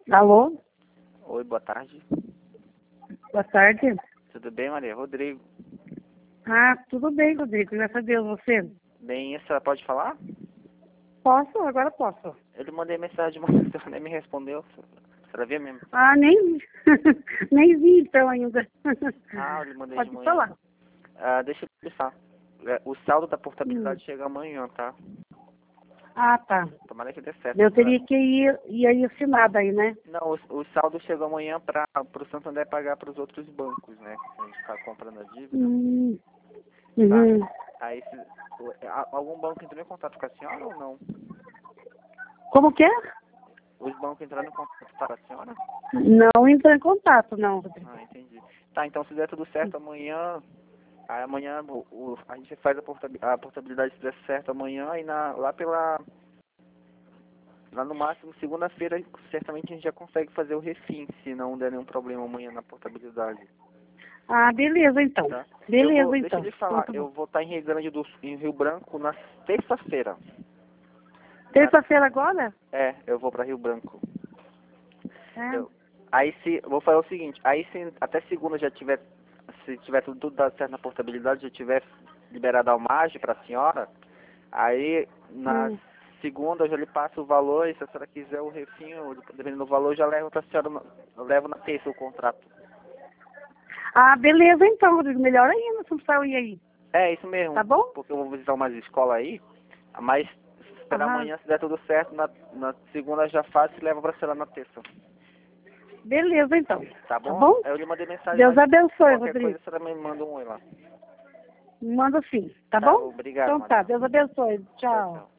Alô? Oi, boa tarde. Boa tarde. Tudo bem, Maria? Rodrigo. Ah, tudo bem, Rodrigo. Graças a Deus, você? Bem, a senhora pode falar? Posso? Agora posso. Eu lhe mandei mensagem, mas a senhora nem me respondeu. A senhora viu mesmo? Ah, nem vi. Nem vi então ainda. Ah, eu lhe mandei de Pode manhã. falar. Deixa eu pensar. O saldo da portabilidade chega amanhã, tá? Ah, tá. Tomara que dê certo. Eu teria que ir aí assinar daí, né? Não, o saldo chega amanhã para o Santander pagar para os outros bancos, né? A gente está comprando a dívida. Uhum. Tá. Aí, algum banco entrou em contato com a senhora ou não? Como que é? Os bancos entraram em contato para a senhora? Não entrou em contato, não, Rodrigo. Ah, entendi. Tá, então se der tudo certo amanhã, aí amanhã a gente faz a portabilidade se der certo amanhã e lá no máximo segunda-feira certamente a gente já consegue fazer o refim, se não der nenhum problema amanhã na portabilidade. Ah, beleza então. Tá? Beleza Deixa então. eu lhe falar, Então, tá bom. eu vou estar em em Rio Branco na terça-feira. Terça-feira agora? Eu vou para Rio Branco. É. Vou fazer o seguinte, aí se até segunda se tiver tudo dado certo na portabilidade, já tiver liberado a margem para a senhora, aí na segunda eu já lhe passo o valor e se a senhora quiser o refinho, dependendo do valor, eu já levo para a senhora, eu levo na terça o contrato. Ah, beleza então, Rodrigo. Melhor ainda se não ir aí. É, isso mesmo. Tá bom? Porque eu vou visitar umas escolas aí, mas esperar amanhã, se der tudo certo, na segunda já faço e levo para a senhora na terça. Beleza então. Tá bom? Tá bom? Eu lhe mandei mensagem, Deus mas abençoe, qualquer Rodrigo. coisa a senhora me manda um oi lá. Manda sim, tá Tá, bom? obrigado, Então tá, Maria. Deus abençoe. Tchau, Tchau. tchau.